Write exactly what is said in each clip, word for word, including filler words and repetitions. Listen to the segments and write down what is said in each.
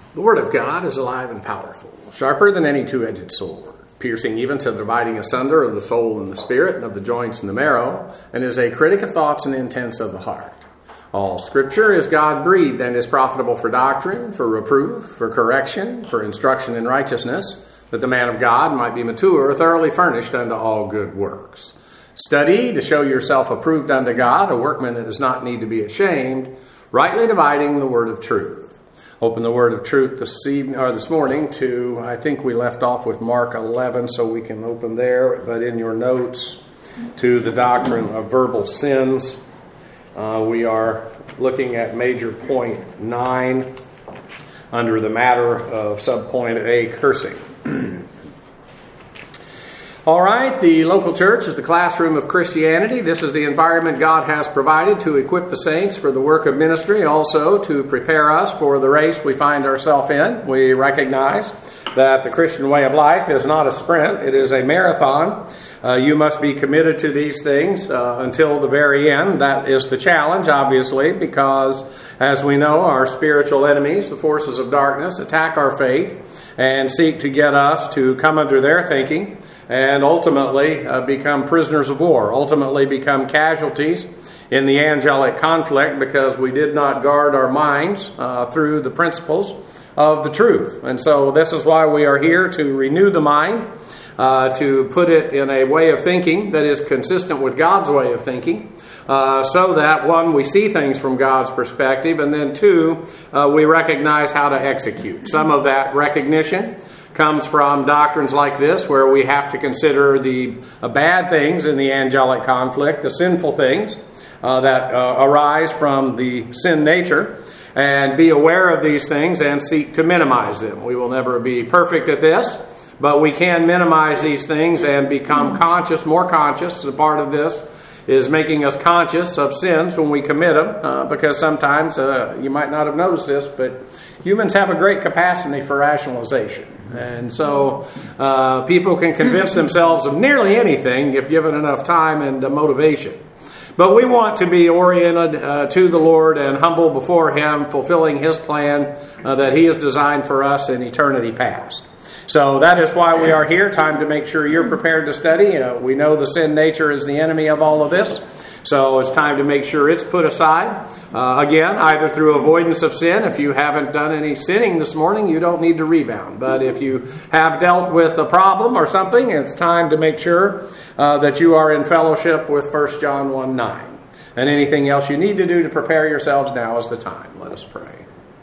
The Word of God is alive and powerful, sharper than any two-edged sword, piercing even to the dividing asunder of the soul and the spirit, and of the joints and the marrow, and is a critic of thoughts and intents of the heart. All Scripture is God-breathed and is profitable for doctrine, for reproof, for correction, for instruction in righteousness, that the man of God might be mature, thoroughly furnished unto all good works. Study to show yourself approved unto God, a workman that does not need to be ashamed, rightly dividing the word of truth. Open the word of truth this evening or this morning to, I think we left off with Mark eleven, so we can open there, but in your notes to the doctrine of verbal sins. Uh, we are looking at major point nine under the matter of subpoint A, cursing. All right, the local church is the classroom of Christianity. This is the environment God has provided to equip the saints for the work of ministry, also to prepare us for the race we find ourselves in. We recognize that the Christian way of life is not a sprint, it is a marathon. Uh, you must be committed to these things uh, until the very end. That is the challenge, obviously, because, as we know, our spiritual enemies, the forces of darkness, attack our faith and seek to get us to come under their thinking and ultimately uh, become prisoners of war, ultimately become casualties in the angelic conflict because we did not guard our minds uh, through the principles of the truth. And so this is why we are here, to renew the mind, uh, to put it in a way of thinking that is consistent with God's way of thinking, uh, so that, one, we see things from God's perspective, and then, two, uh, we recognize how to execute. Some of that recognition comes from doctrines like this, where we have to consider the uh, bad things in the angelic conflict, the sinful things uh, that uh, arise from the sin nature, and be aware of these things and seek to minimize them. We will never be perfect at this, but we can minimize these things and become conscious, more conscious. A part of this is making us conscious of sins when we commit them, uh, because sometimes, uh, you might not have noticed this, but humans have a great capacity for rationalization. And so uh, people can convince themselves of nearly anything if given enough time and uh, motivation. But we want to be oriented uh, to the Lord and humble before Him, fulfilling His plan uh, that He has designed for us in eternity past. So that is why we are here. Time to make sure you're prepared to study. Uh, we know the sin nature is the enemy of all of this. So it's time to make sure it's put aside. Uh, again, either through avoidance of sin. If you haven't done any sinning this morning, you don't need to rebound. But if you have dealt with a problem or something, it's time to make sure uh, that you are in fellowship with First John one nine. And anything else you need to do to prepare yourselves, now is the time. Let us pray.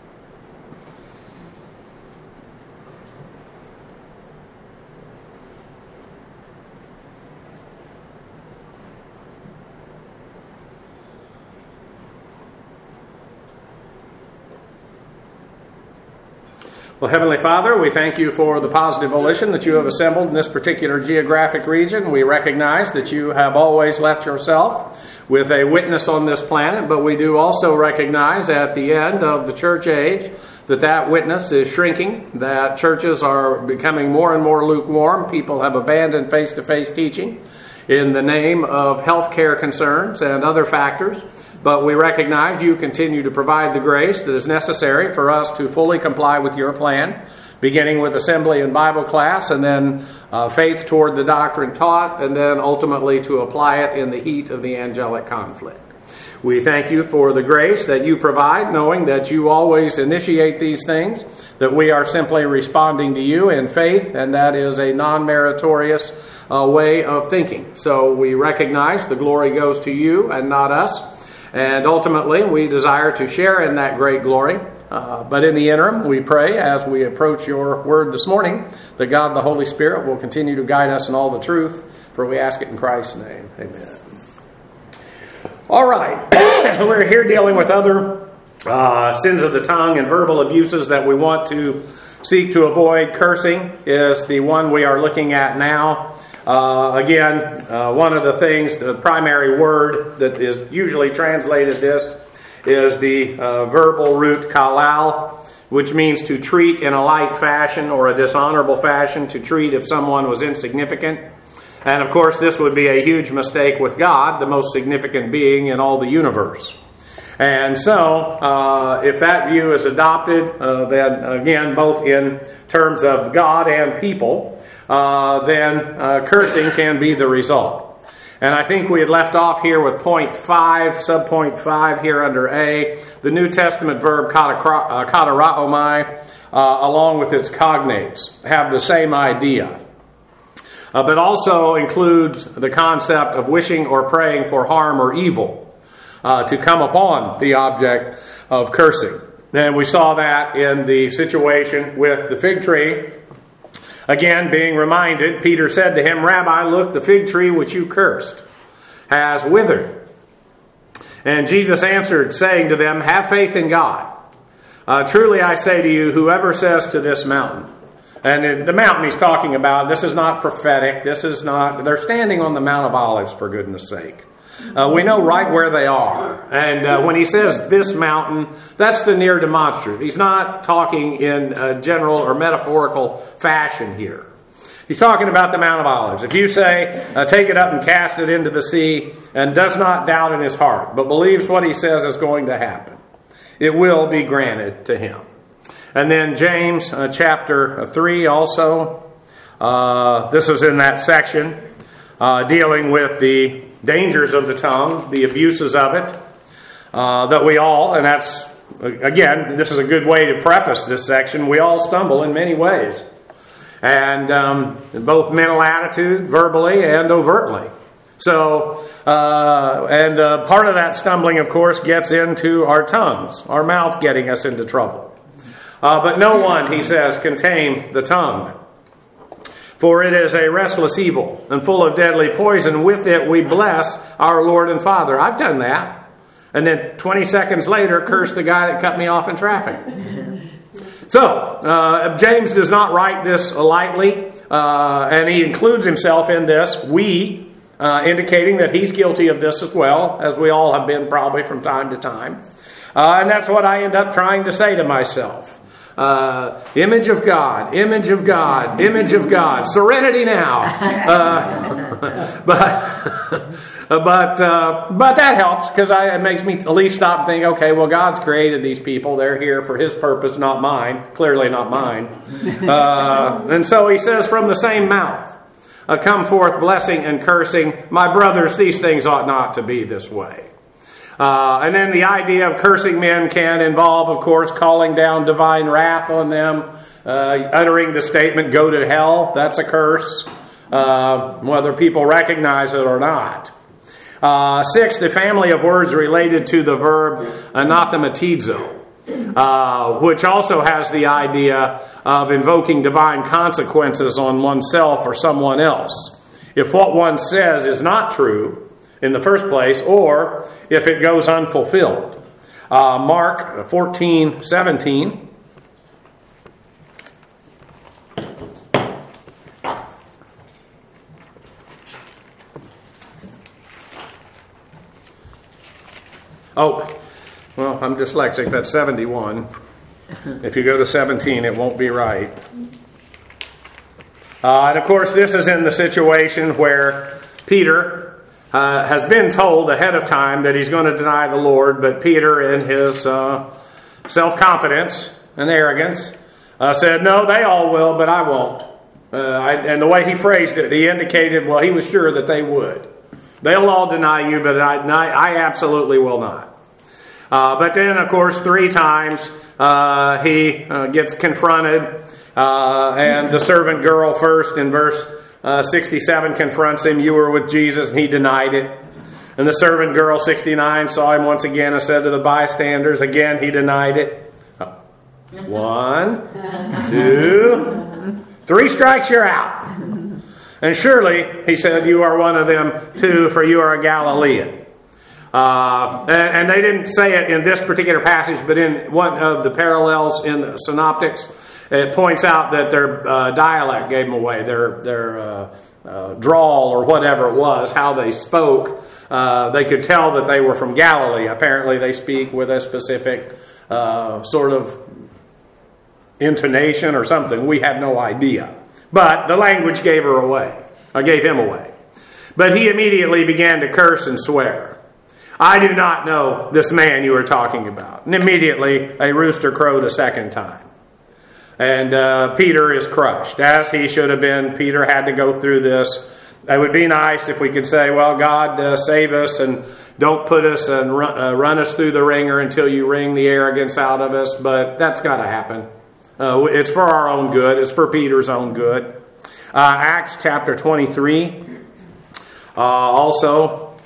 Well, Heavenly Father, we thank you for the positive volition that you have assembled in this particular geographic region. We recognize that you have always left yourself with a witness on this planet, but we do also recognize at the end of the church age that that witness is shrinking, that churches are becoming more and more lukewarm. People have abandoned face-to-face teaching in the name of healthcare concerns and other factors. But we recognize you continue to provide the grace that is necessary for us to fully comply with your plan, beginning with assembly and Bible class, and then uh, faith toward the doctrine taught, and then ultimately to apply it in the heat of the angelic conflict. We thank you for the grace that you provide, knowing that you always initiate these things, that we are simply responding to you in faith, and that is a non-meritorious uh, way of thinking. So we recognize the glory goes to you and not us. And ultimately, we desire to share in that great glory. Uh, but in the interim, we pray as we approach your word this morning that God the Holy Spirit will continue to guide us in all the truth. For we ask it in Christ's name. Amen. All right. We're here dealing with other uh, sins of the tongue and verbal abuses that we want to seek to avoid. Cursing is the one we are looking at now. Uh, again, uh, one of the things, the primary word that is usually translated this is the uh, verbal root kalal, which means to treat in a light fashion or a dishonorable fashion, to treat if someone was insignificant. And of course, this would be a huge mistake with God, the most significant being in all the universe. And so, uh, if that view is adopted, uh, then again, both in terms of God and people, uh, then uh, cursing can be the result. And I think we had left off here with point five, sub-point five here under A, the New Testament verb kataraomai, uh, along with its cognates, have the same idea. Uh, but also includes the concept of wishing or praying for harm or evil uh, to come upon the object of cursing. And we saw that in the situation with the fig tree. Again, being reminded, Peter said to him, "Rabbi, look, the fig tree which you cursed has withered." And Jesus answered, saying to them, "Have faith in God. Uh, truly I say to you, whoever says to this mountain," and the mountain he's talking about, this is not prophetic, this is not, they're standing on the Mount of Olives, for goodness sake. Uh, we know right where they are. And uh, when he says this mountain, that's the near demonstrative. He's not talking in a general or metaphorical fashion here. He's talking about the Mount of Olives. If you say, uh, take it up and cast it into the sea, and does not doubt in his heart, but believes what he says is going to happen, it will be granted to him. And then James uh, chapter three also, uh, this is in that section, uh, dealing with the dangers of the tongue, the abuses of it, uh, that we all, and that's, again, this is a good way to preface this section, we all stumble in many ways. And um, both mental attitude, verbally and overtly. So, uh, and uh, part of that stumbling, of course, gets into our tongues, our mouth getting us into trouble. Uh, but no one, he says, can tame the tongue. For it is a restless evil and full of deadly poison. With it we bless our Lord and Father. I've done that. And then twenty seconds later, curse the guy that cut me off in traffic. So, uh, James does not write this lightly. Uh, and he includes himself in this. We, uh, indicating that he's guilty of this as well, as we all have been probably from time to time. Uh, and that's what I end up trying to say to myself. Uh, image of God, image of God, image of God, serenity now. Uh, but but uh, but that helps because it makes me at least stop and think, okay, well, God's created these people. They're here for His purpose, not mine. Clearly not mine. Uh, and so he says, from the same mouth, uh, come forth blessing and cursing. My brothers, these things ought not to be this way. Uh, and then the idea of cursing men can involve, of course, calling down divine wrath on them, uh, uttering the statement, go to hell. That's a curse, uh, whether people recognize it or not. Uh, six, the family of words related to the verb anathematizo, uh, which also has the idea of invoking divine consequences on oneself or someone else. If what one says is not true, in the first place, or if it goes unfulfilled. Uh, Mark fourteen seventeen. Oh, well, I'm dyslexic. That's seventy-one. If you go to seventeen, it won't be right. Uh, and of course, this is in the situation where Peter Uh, has been told ahead of time that he's going to deny the Lord, but Peter, in his uh, self-confidence and arrogance, uh, said, no, they all will, but I won't. Uh, I, and the way he phrased it, he indicated, well, he was sure that they would. They'll all deny you, but I, I absolutely will not. Uh, but then, of course, three times uh, he uh, gets confronted, uh, and the servant girl first in verse Uh, sixty-seven confronts him, you were with Jesus, and he denied it. And the servant girl, sixty-nine, saw him once again and said to the bystanders, again he denied it. Oh. One, two, three strikes, you're out. And surely, he said, you are one of them too, for you are a Galilean. Uh, and, and they didn't say it in this particular passage, but in one of the parallels in the Synoptics, it points out that their uh, dialect gave them away, their their uh, uh, drawl or whatever it was, how they spoke. Uh, they could tell that they were from Galilee. Apparently they speak with a specific uh, sort of intonation or something. We have no idea. But the language gave her away, or gave him away. But he immediately began to curse and swear. I do not know this man you are talking about. And immediately a rooster crowed a second time. And uh, Peter is crushed, as he should have been. Peter had to go through this. It would be nice if we could say, well, God, uh, save us and don't put us and run, uh, run us through the ringer until you wring the arrogance out of us. But that's got to happen. Uh, it's for our own good. It's for Peter's own good. Uh, Acts chapter twenty-three. Uh, also,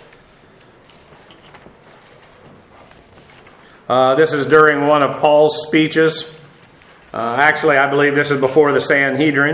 uh, this is during one of Paul's speeches. Uh, actually, I believe this is before the Sanhedrin.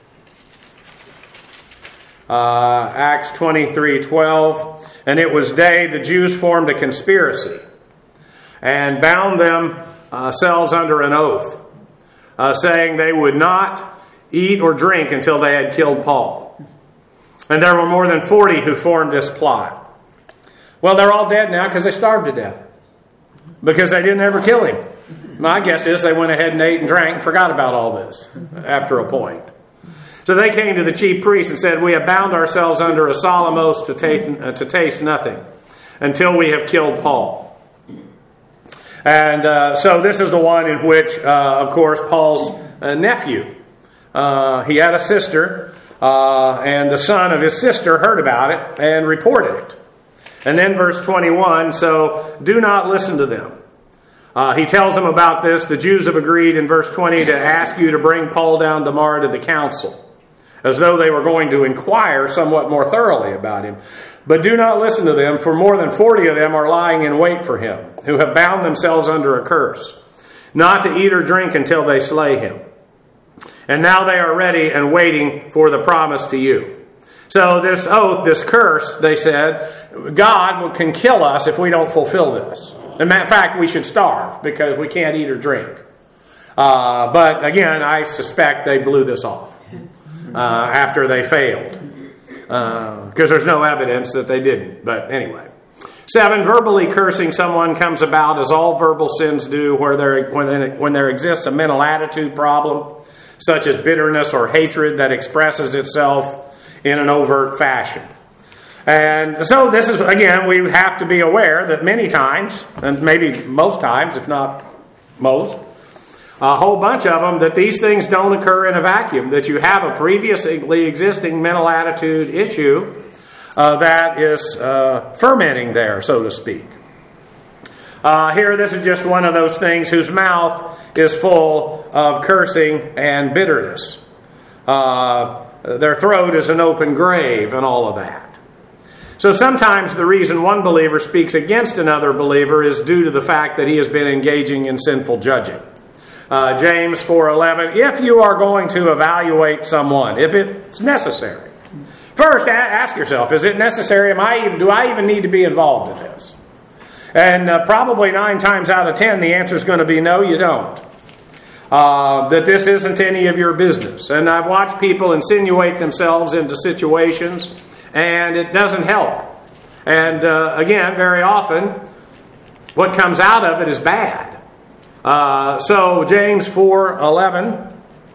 Uh, Acts twenty-three twelve. And it was day the Jews formed a conspiracy and bound themselves under an oath, uh, saying they would not eat or drink until they had killed Paul. And there were more than forty who formed this plot. Well, they're all dead now because they starved to death. Because they didn't ever kill him. My guess is they went ahead and ate and drank and forgot about all this after a point. So they came to the chief priests and said, we have bound ourselves under a solemn oath to taste, uh, to taste nothing until we have killed Paul. And uh, so this is the one in which, uh, of course, Paul's uh, nephew, uh, he had a sister, uh, and the son of his sister heard about it and reported it. And then verse twenty-one, so do not listen to them. Uh, he tells them about this. The Jews have agreed in verse twenty to ask you to bring Paul down tomorrow to the council, as though they were going to inquire somewhat more thoroughly about him. But do not listen to them, for more than forty of them are lying in wait for him, who have bound themselves under a curse, not to eat or drink until they slay him. And now they are ready and waiting for the promise to you. So this oath, this curse, they said, God can kill us if we don't fulfill this. In fact, we should starve because we can't eat or drink. Uh, but again, I suspect they blew this off uh, after they failed. Because uh, there's no evidence that they didn't. But anyway. Seven, verbally cursing someone comes about as all verbal sins do where there, when, there, when there exists a mental attitude problem, such as bitterness or hatred that expresses itself in an overt fashion. And so this is, again, we have to be aware that many times, and maybe most times, if not most, a whole bunch of them, that these things don't occur in a vacuum, that you have a previously existing mental attitude issue uh, that is uh, fermenting there, so to speak. Uh, here, this is just one of those things whose mouth is full of cursing and bitterness. Uh, their throat is an open grave and all of that. So sometimes the reason one believer speaks against another believer is due to the fact that he has been engaging in sinful judging. Uh, James four eleven, if you are going to evaluate someone, if it's necessary, first ask yourself, is it necessary? Am I even, do I even need to be involved in this? And uh, probably nine times out of ten, the answer is going to be no, you don't. Uh, that this isn't any of your business. And I've watched people insinuate themselves into situations, and it doesn't help. And uh, again, very often, what comes out of it is bad. Uh, so James four eleven,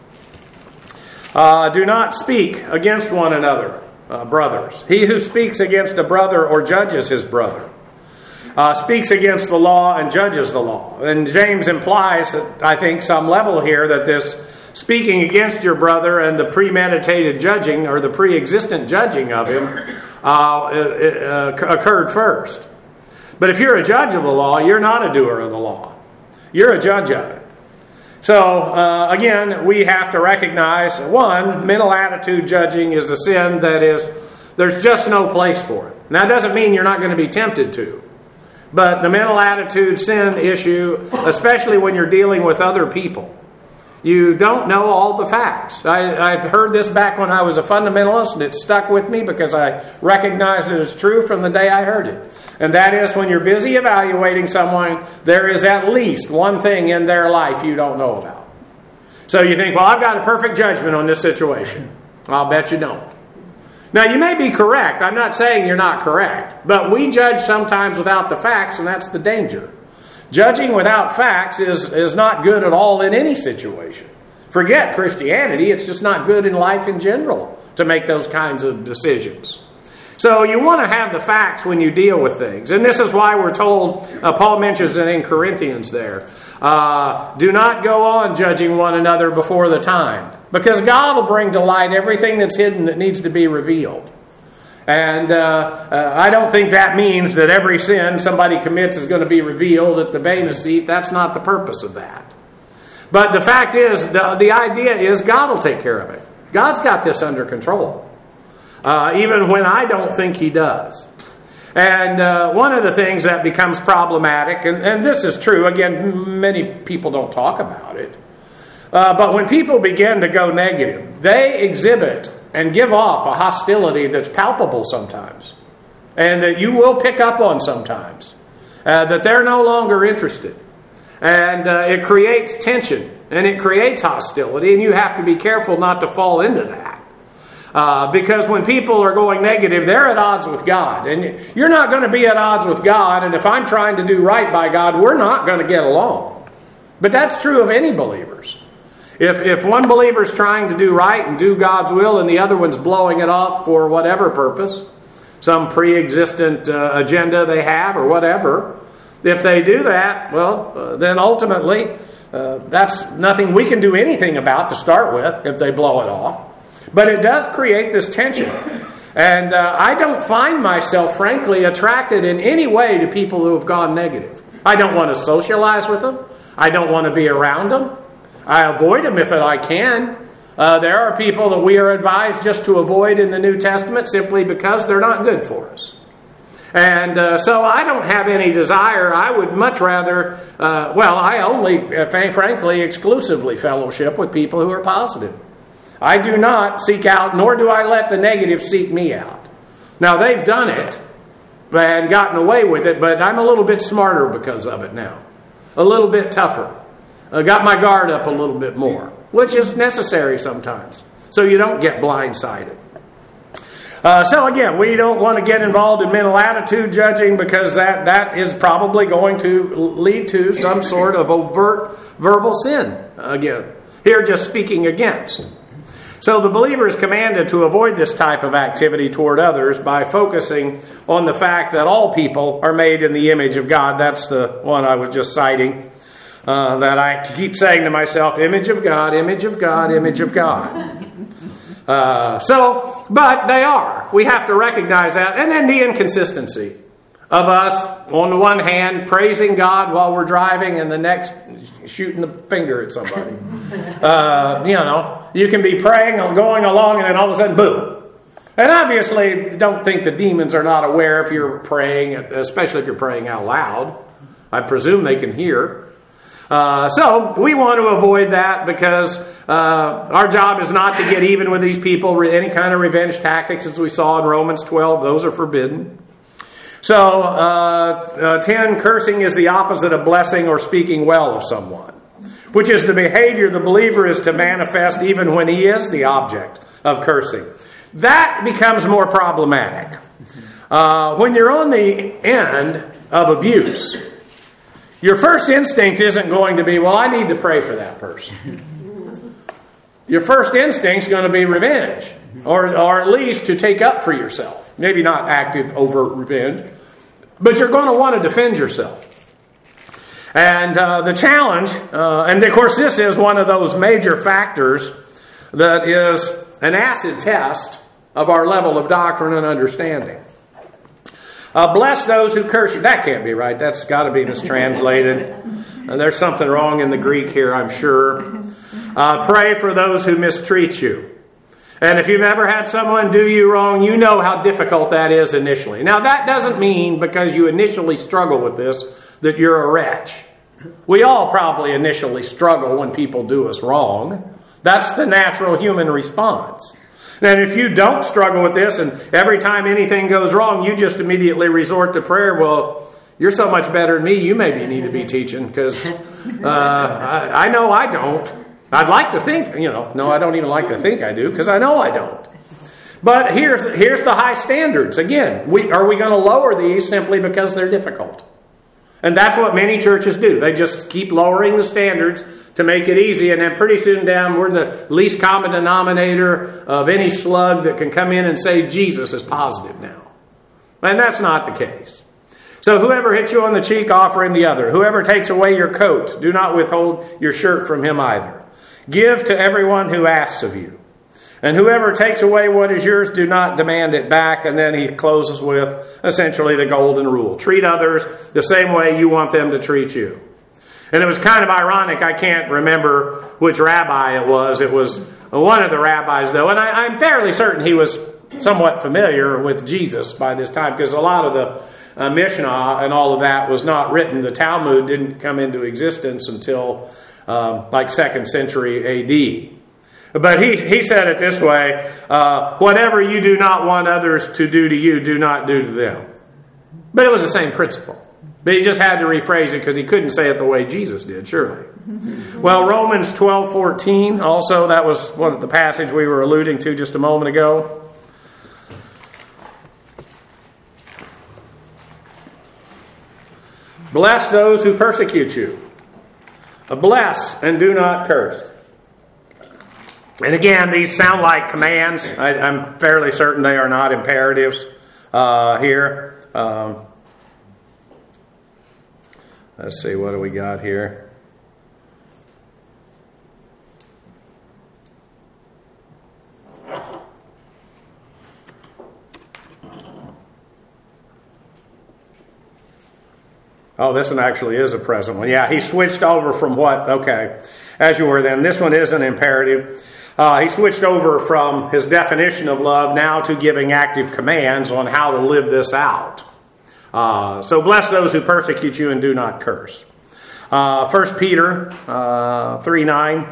uh, do not speak against one another, uh, brothers. He who speaks against a brother or judges his brother uh, speaks against the law and judges the law. And James implies, I think, some level here that this speaking against your brother and the premeditated judging or the pre-existent judging of him uh, it, uh, occurred first. But if you're a judge of the law, you're not a doer of the law. You're a judge of it. So, uh, again, we have to recognize, one, mental attitude judging is a sin that is, there's just no place for it. Now, that doesn't mean you're not going to be tempted to. But the mental attitude sin issue, especially when you're dealing with other people, you don't know all the facts. I, I heard this back when I was a fundamentalist, and it stuck with me because I recognized it as true from the day I heard it. And that is, when you're busy evaluating someone, there is at least one thing in their life you don't know about. So you think, well, I've got a perfect judgment on this situation. I'll bet you don't. Now, you may be correct. I'm not saying you're not correct. But we judge sometimes without the facts, and that's the danger. Judging without facts is, is not good at all in any situation. Forget Christianity. It's just not good in life in general to make those kinds of decisions. So you want to have the facts when you deal with things. And this is why we're told, uh, Paul mentions it in Corinthians there, uh, do not go on judging one another before the time, because God will bring to light everything that's hidden that needs to be revealed. And uh, uh, I don't think that means that every sin somebody commits is going to be revealed at the Bema seat. That's not the purpose of that. But the fact is, the, the idea is God will take care of it. God's got this under control, uh, even when I don't think He does. And uh, one of the things that becomes problematic, and, and this is true, again, many people don't talk about it, uh, but when people begin to go negative, they exhibit and give off a hostility that's palpable sometimes, and that you will pick up on sometimes, uh, that they're no longer interested. And uh, it creates tension, and it creates hostility, and you have to be careful not to fall into that. Uh, because when people are going negative, they're at odds with God. And you're not going to be at odds with God, and if I'm trying to do right by God, we're not going to get along. But that's true of any believers. If if one believer's trying to do right and do God's will, and the other one's blowing it off for whatever purpose, some pre-existent uh, agenda they have or whatever, if they do that, well, uh, then ultimately, uh, that's nothing we can do anything about to start with if they blow it off. But it does create this tension. And uh, I don't find myself, frankly, attracted in any way to people who have gone negative. I don't want to socialize with them. I don't want to be around them. I avoid them if I can. Uh, there are people that we are advised just to avoid in the New Testament simply because they're not good for us. And uh, so I don't have any desire. I would much rather, uh, well, I only, uh, frankly, exclusively fellowship with people who are positive. I do not seek out, nor do I let the negative seek me out. Now, they've done it and gotten away with it, but I'm a little bit smarter because of it now. A little bit tougher. I got my guard up a little bit more, which is necessary sometimes, so you don't get blindsided. Uh, so again, we don't want to get involved in mental attitude judging, because that, that is probably going to lead to some sort of overt verbal sin. Again, here just speaking against. So the believer is commanded to avoid this type of activity toward others by focusing on the fact that all people are made in the image of God. That's the one I was just citing, uh, that I keep saying to myself, image of God, image of God, image of God. Uh, so, but they are. We have to recognize that. And then the inconsistency of us, on the one hand, praising God while we're driving, and the next shooting the finger at somebody. Uh, you know, you can be praying and going along, and then all of a sudden, boom. And obviously, don't think the demons are not aware if you're praying, especially if you're praying out loud. I presume they can hear. Uh, so we want to avoid that, because uh, our job is not to get even with these people. Any kind of revenge tactics, as we saw in Romans twelve, those are forbidden. So, uh, uh, ten, cursing is the opposite of blessing or speaking well of someone, which is the behavior the believer is to manifest even when he is the object of cursing. That becomes more problematic. Uh, when you're on the end of abuse, your first instinct isn't going to be, well, I need to pray for that person. Your first instinct is going to be revenge, or, or at least to take up for yourself. Maybe not active, overt revenge, but you're going to want to defend yourself. And uh, the challenge, uh, and of course this is one of those major factors that is an acid test of our level of doctrine and understanding. Uh, bless those who curse you. That can't be right. That's got to be mistranslated. And there's something wrong in the Greek here, I'm sure. Uh, pray for those who mistreat you. And if you've ever had someone do you wrong, you know how difficult that is initially. Now, that doesn't mean because you initially struggle with this that you're a wretch. We all probably initially struggle when people do us wrong. That's the natural human response. And if you don't struggle with this, and every time anything goes wrong, you just immediately resort to prayer, well, you're so much better than me, you maybe need to be teaching, because uh, I, I know I don't. I'd like to think, you know, no, I don't even like to think I do, because I know I don't. But here's here's the high standards. Again, we, are we going to lower these simply because they're difficult? And that's what many churches do. They just keep lowering the standards to make it easy, and then pretty soon down, we're the least common denominator of any slug that can come in and say Jesus is positive now. And that's not the case. So whoever hits you on the cheek, offer him the other. Whoever takes away your coat, do not withhold your shirt from him either. Give to everyone who asks of you. And whoever takes away what is yours, do not demand it back. And then he closes with essentially the golden rule. Treat others the same way you want them to treat you. And it was kind of ironic. I can't remember which rabbi it was. It was one of the rabbis, though. And I, I'm fairly certain he was somewhat familiar with Jesus by this time, because a lot of the uh, Mishnah and all of that was not written. The Talmud didn't come into existence until um, like second century A D. But he, he said it this way, uh, whatever you do not want others to do to you, do not do to them. But it was the same principle. But he just had to rephrase it because he couldn't say it the way Jesus did, surely. Well, Romans twelve fourteen, also, that was one of the passage we were alluding to just a moment ago. Bless those who persecute you. Bless and do not curse. And again, these sound like commands. I, I'm fairly certain they are not imperatives uh, here. Um, let's see, what do we got here? Oh, this one actually is a present one. Yeah, he switched over from what? Okay. As you were then. This one is an imperative. Uh, he switched over from his definition of love now to giving active commands on how to live this out. Uh, so bless those who persecute you and do not curse. Uh, First Peter uh, three nine.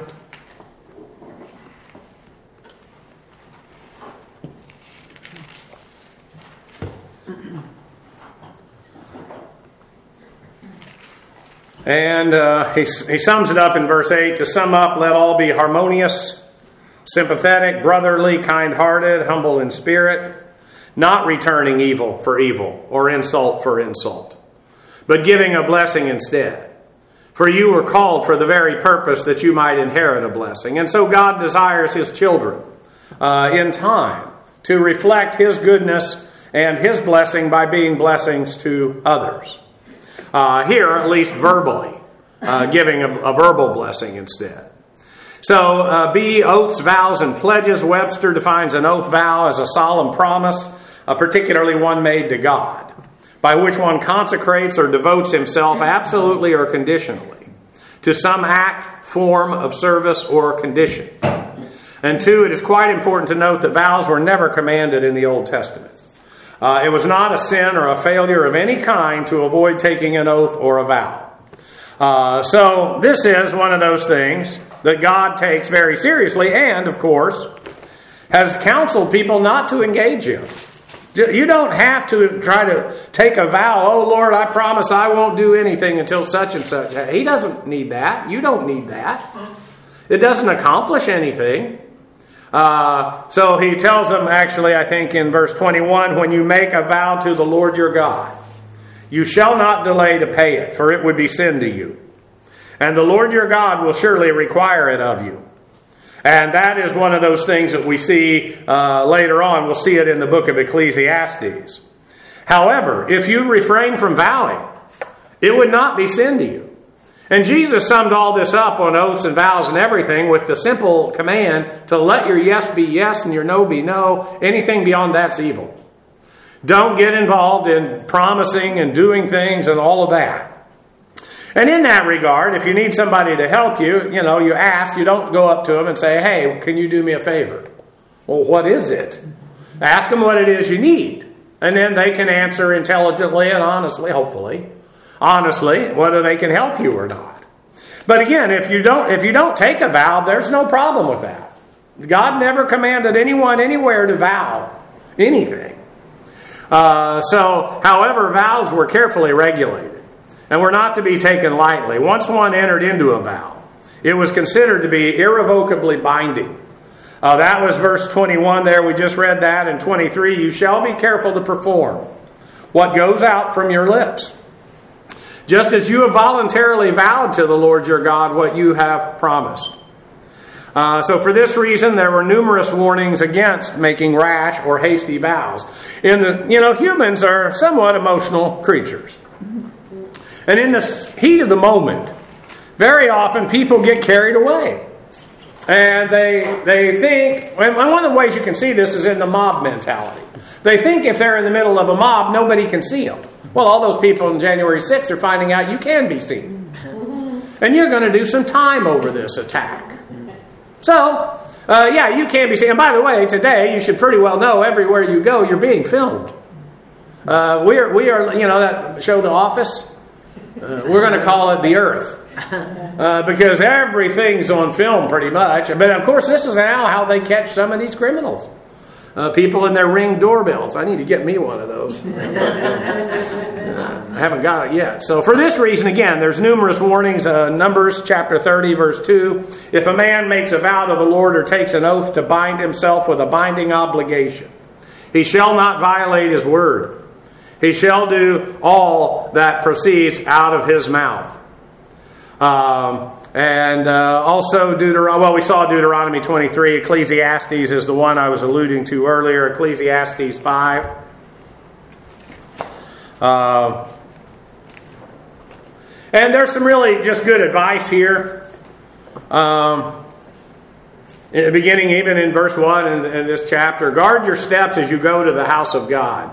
And uh, he, he sums it up in verse eight. To sum up, let all be harmonious, sympathetic, brotherly, kind-hearted, humble in spirit, not returning evil for evil or insult for insult, but giving a blessing instead. For you were called for the very purpose that you might inherit a blessing. And so God desires His children uh, in time to reflect His goodness and His blessing by being blessings to others. Uh, here, at least verbally, uh, giving a, a verbal blessing instead. So, uh, B, oaths, vows, and pledges. Webster defines an oath vow as a solemn promise, uh, particularly one made to God, by which one consecrates or devotes himself absolutely or conditionally to some act, form of service, or condition. And two, it is quite important to note that vows were never commanded in the Old Testament. Uh, it was not a sin or a failure of any kind to avoid taking an oath or a vow. Uh, so this is one of those things that God takes very seriously and, of course, has counseled people not to engage in. You don't have to try to take a vow, oh Lord, I promise I won't do anything until such and such. He doesn't need that. You don't need that. It doesn't accomplish anything. Uh, so he tells them, actually, I think in verse twenty-one, when you make a vow to the Lord your God, you shall not delay to pay it, for it would be sin to you. And the Lord your God will surely require it of you. And that is one of those things that we see uh, later on. We'll see it in the book of Ecclesiastes. However, if you refrain from vowing, it would not be sin to you. And Jesus summed all this up on oaths and vows and everything with the simple command to let your yes be yes and your no be no. Anything beyond that's evil. Don't get involved in promising and doing things and all of that. And in that regard, if you need somebody to help you, you know, you ask, you don't go up to them and say, hey, can you do me a favor? Well, what is it? Ask them what it is you need. And then they can answer intelligently and honestly, hopefully. Honestly, whether they can help you or not. But again, if you don't if you don't take a vow, there's no problem with that. God never commanded anyone anywhere to vow anything. Uh, so, however, vows were carefully regulated and were not to be taken lightly. Once one entered into a vow, it was considered to be irrevocably binding. Uh, that was verse twenty-one there. We just read that. In twenty-three, you shall be careful to perform what goes out from your lips, just as you have voluntarily vowed to the Lord your God what you have promised. Uh, so for this reason, there were numerous warnings against making rash or hasty vows. In the, you know, humans are somewhat emotional creatures. And in the heat of the moment, very often people get carried away. And they they think, and one of the ways you can see this is in the mob mentality. They think if they're in the middle of a mob, nobody can see them. Well, all those people on January sixth are finding out you can be seen. And you're going to do some time over this attack. So, uh, yeah, you can be seen. And by the way, today, you should pretty well know everywhere you go, you're being filmed. Uh, we are, we are, you know, that show The Office? Uh, we're going to call it The Earth. Uh, because everything's on film pretty much. But of course, this is now how they catch some of these criminals. Uh, people in their Ring doorbells. I need to get me one of those. But, uh, uh, I haven't got it yet. So for this reason, again, there's numerous warnings. Uh, Numbers chapter thirty, verse two. If a man makes a vow to the Lord or takes an oath to bind himself with a binding obligation, he shall not violate his word. He shall do all that proceeds out of his mouth. Um, and uh, also Deuteronomy, well, we saw Deuteronomy twenty-three. Ecclesiastes is the one I was alluding to earlier. Ecclesiastes five. Uh, and there's some really just good advice here. Um, in the beginning, even in verse one in, in this chapter, guard your steps as you go to the house of God.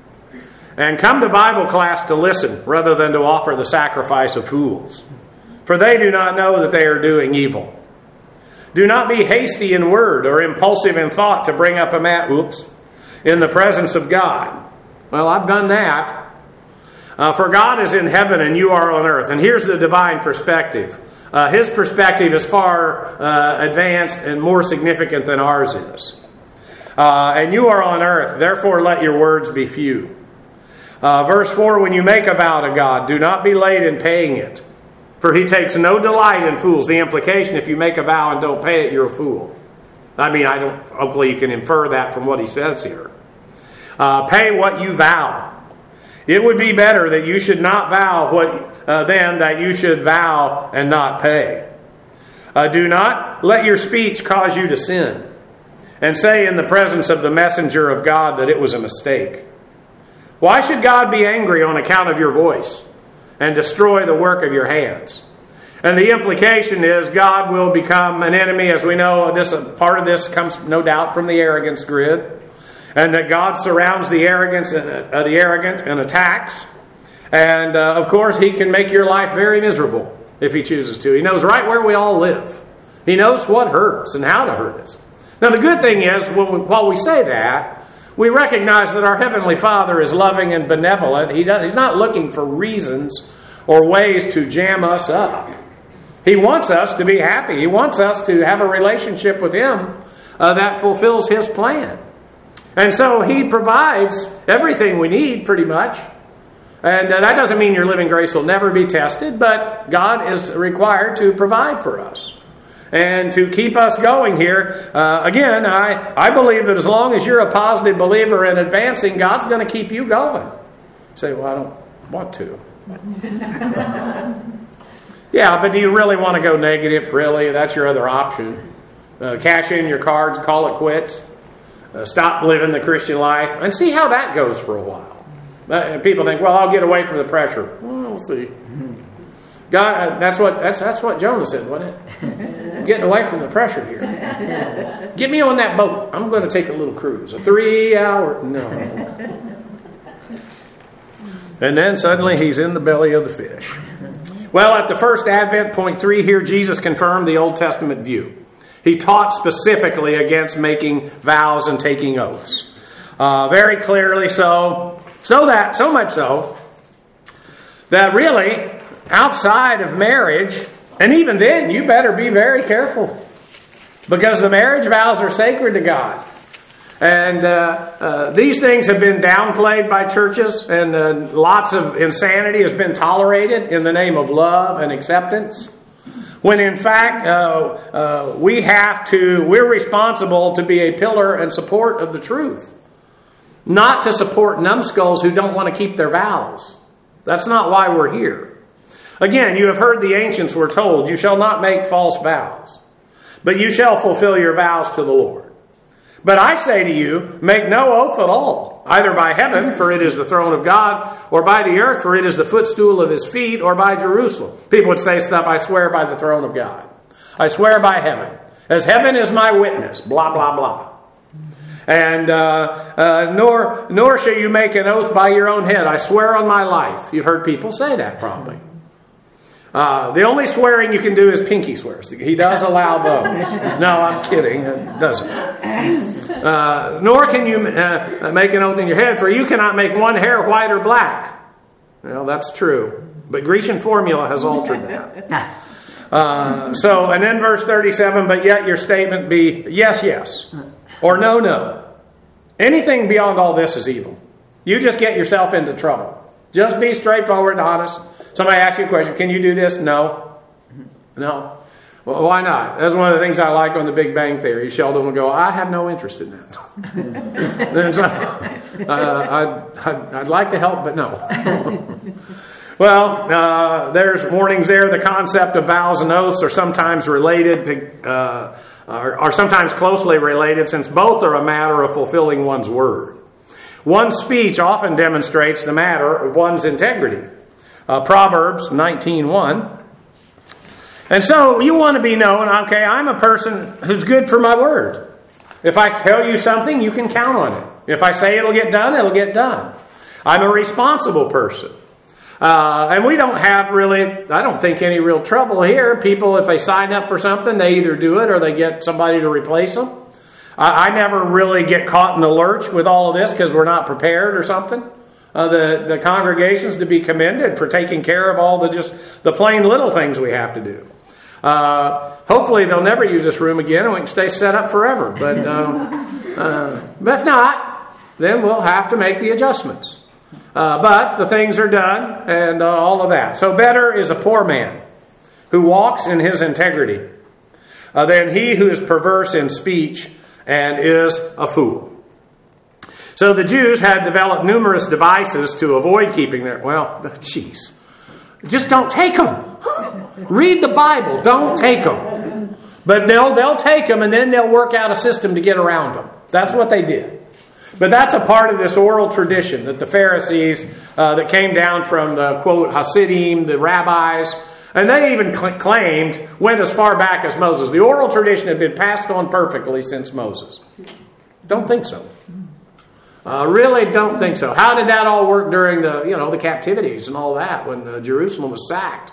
And come to Bible class to listen rather than to offer the sacrifice of fools. For they do not know that they are doing evil. Do not be hasty in word or impulsive in thought to bring up a mat, oops, in the presence of God. Well, I've done that. Uh, for God is in heaven and you are on earth. And here's the divine perspective. Uh, his perspective is far uh, advanced and more significant than ours is. Uh, and you are on earth, therefore let your words be few. Uh, verse four, when you make a vow to God, do not be late in paying it. For he takes no delight in fools. The implication, if you make a vow and don't pay it, you're a fool. I mean, I don't. Hopefully you can infer that from what he says here. Uh, pay what you vow. It would be better that you should not vow what uh, than that you should vow and not pay. Uh, do not let your speech cause you to sin, and say in the presence of the messenger of God that it was a mistake. Why should God be angry on account of your voice and destroy the work of your hands? And the implication is God will become an enemy. As we know, this part of this comes no doubt from the arrogance grid, and that God surrounds the arrogance and uh, the arrogant and attacks. And uh, of course, He can make your life very miserable if He chooses to. He knows right where we all live. He knows what hurts and how to hurt us. Now, the good thing is, when we, while we say that, we recognize that our Heavenly Father is loving and benevolent. He does, he's not looking for reasons or ways to jam us up. He wants us to be happy. He wants us to have a relationship with Him uh, that fulfills His plan. And so He provides everything we need, pretty much. And uh, that doesn't mean your living grace will never be tested, but God is required to provide for us. And to keep us going here, uh, again, I, I believe that as long as you're a positive believer in advancing, God's going to keep you going. You say, well, I don't want to. Yeah, but do you really want to go negative? Really? That's your other option. Uh, cash in your cards, call it quits. Uh, stop living the Christian life. And see how that goes for a while. Uh, and people think, well, I'll get away from the pressure. Well, we'll see. God, uh, that's what that's that's what Jonah said, wasn't it? I'm getting away from the pressure here. Get me on that boat. I'm going to take a little cruise. A three-hour... No. And then suddenly he's in the belly of the fish. Well, at the first Advent, point three here, Jesus confirmed the Old Testament view. He taught specifically against making vows and taking oaths. Uh, very clearly so. So that, so much so, that really... outside of marriage, and even then, you better be very careful, because the marriage vows are sacred to God. And uh, uh, these things have been downplayed by churches, and uh, lots of insanity has been tolerated in the name of love and acceptance. When in fact, uh, uh, we have to, we're responsible to be a pillar and support of the truth. Not to support numbskulls who don't want to keep their vows. That's not why we're here. Again, you have heard the ancients were told, you shall not make false vows. but you shall fulfill your vows to the Lord. But I say to you, make no oath at all, either by heaven, for it is the throne of God, or by the earth, for it is the footstool of his feet, or by Jerusalem. People would say stuff, I swear by the throne of God. I swear by heaven. As heaven is my witness, blah, blah, blah. And uh, uh, nor nor shall you make an oath by your own head. I swear on my life. You've heard people say that probably. Uh, the only swearing you can do is pinky swears. He does allow those. No, I'm kidding. It doesn't. Uh, nor can you uh, make an oath in your head, for you cannot make one hair white or black. Well, that's true. But Grecian formula has altered that. Uh, so, and then verse thirty-seven, but yet your statement be yes, yes, or no, no. Anything beyond all this is evil. You just get yourself into trouble. Just be straightforward and honest. Somebody asks you a question, can you do this? No. No. Well, why not? That's one of the things I like on the Big Bang Theory. Sheldon will go, I have no interest in that. And so, uh, I'd, I'd, I'd like to help, but no. Well, uh, there's warnings there. The concept of vows and oaths are sometimes related to, uh, are, are sometimes closely related, since both are a matter of fulfilling one's word. One's speech often demonstrates the matter of one's integrity. Uh, Proverbs nineteen one. And so you want to be known, okay, I'm a person who's good for my word. If I tell you something, you can count on it. If I say it'll get done, it'll get done. I'm a responsible person. Uh, and we don't have really, I don't think, any real trouble here. People, if they sign up for something, they either do it or they get somebody to replace them. I, I never really get caught in the lurch with all of this because we're not prepared or something. Uh, the, the congregation's to be commended for taking care of all the just the plain little things we have to do. Uh, hopefully they'll never use this room again and we can stay set up forever. But, um, uh, but if not, then we'll have to make the adjustments. Uh, but the things are done and uh, all of that. So better is a poor man who walks in his integrity uh, than he who is perverse in speech and is a fool. So the Jews had developed numerous devices to avoid keeping their... Well, jeez. Just don't take them. Read the Bible. Don't take them. But they'll, they'll take them and then they'll work out a system to get around them. That's what they did. But that's a part of this oral tradition that the Pharisees, uh, that came down from the, quote, Hasidim, the rabbis, and they even cl- claimed, went as far back as Moses. The oral tradition had been passed on perfectly since Moses. Don't think so. Uh, really don't think so. How did that all work during the, you know, the captivities and all that when uh, Jerusalem was sacked?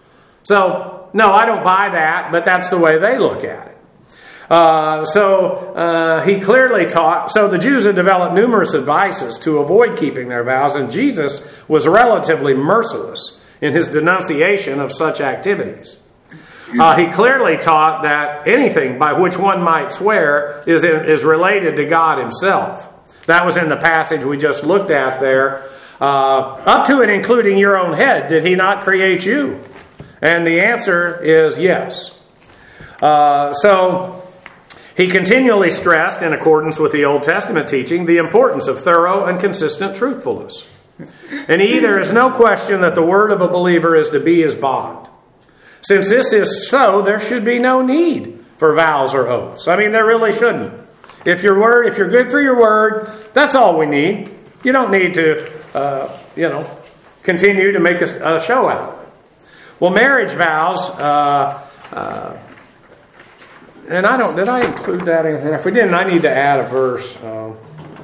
So, no, I don't buy that, but that's the way they look at it. Uh, so, uh, he clearly taught, so the Jews had developed numerous advices to avoid keeping their vows, and Jesus was relatively merciless in his denunciation of such activities. Uh, he clearly taught that anything by which one might swear is, in, is related to God himself. That was in the passage we just looked at there. Uh, up to and including your own head, did he not create you? And the answer is yes. Uh, so he continually stressed, in accordance with the Old Testament teaching, the importance of thorough and consistent truthfulness. And he, there is no question that the word of a believer is to be his bond. Since this is so, there should be no need for vows or oaths. I mean, there really shouldn't. If your word, if you're good for your word, that's all we need. You don't need to, uh, you know, continue to make a, a show out of it. Well, marriage vows, uh, uh, and I don't, did I include that in here? If we didn't, I need to add a verse. Uh,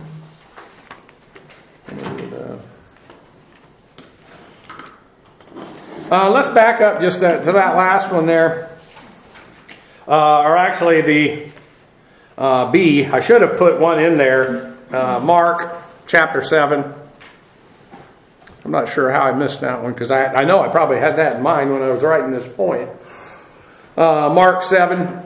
uh, let's back up just that, to that last one there. Uh, or actually the... Uh, B, I should have put one in there. Uh, Mark chapter seven. I'm not sure how I missed that one because I, I know I probably had that in mind when I was writing this point. Uh, Mark seven.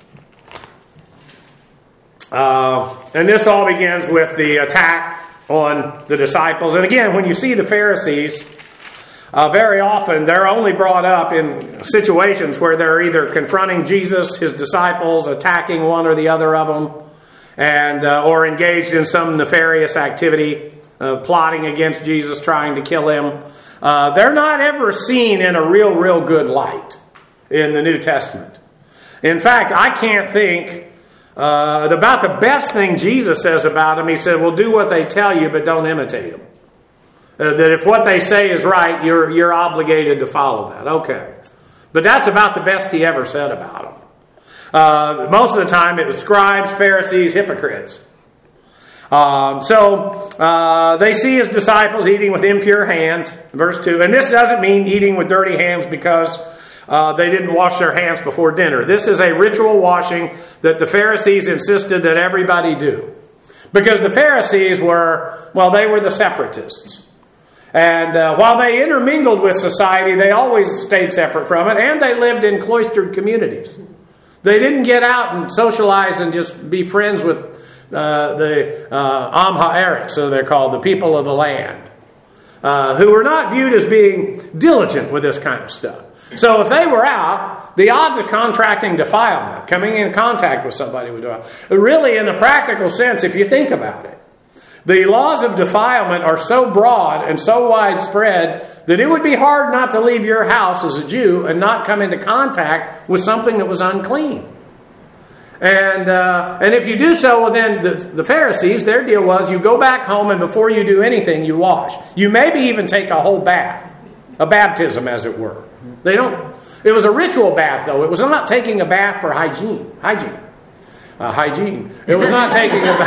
Uh, and this all begins with the attack on the disciples. And again, when you see the Pharisees, Uh, very often they're only brought up in situations where they're either confronting Jesus, his disciples, attacking one or the other of them, and uh, or engaged in some nefarious activity, uh, plotting against Jesus, trying to kill him. Uh, they're not ever seen in a real, real good light in the New Testament. In fact, I can't think uh, about the best thing Jesus says about them. He said, well, do what they tell you, but don't imitate them. Uh, that if what they say is right, you're, you're obligated to follow that. Okay. But that's about the best he ever said about them. Uh, most of the time, it was scribes, Pharisees, hypocrites. Um, so uh, they see his disciples eating with impure hands, verse two. And this doesn't mean eating with dirty hands because uh, they didn't wash their hands before dinner. This is a ritual washing that the Pharisees insisted that everybody do. Because the Pharisees were, well, they were the separatists. And uh, while they intermingled with society, they always stayed separate from it, and they lived in cloistered communities. They didn't get out and socialize and just be friends with uh, the uh, Am Ha'aretz, so they're called, the people of the land, uh, who were not viewed as being diligent with this kind of stuff. So if they were out, the odds of contracting defilement, coming in contact with somebody with defilement, really in a practical sense, if you think about it, the laws of defilement are so broad and so widespread that it would be hard not to leave your house as a Jew and not come into contact with something that was unclean. And uh, and if you do so, well, then the, the Pharisees, their deal was you go back home and before you do anything, you wash. You maybe even take a whole bath, a baptism as it were. They don't. It was a ritual bath, though. It was not taking a bath for hygiene. Hygiene. Uh, hygiene. It was not taking a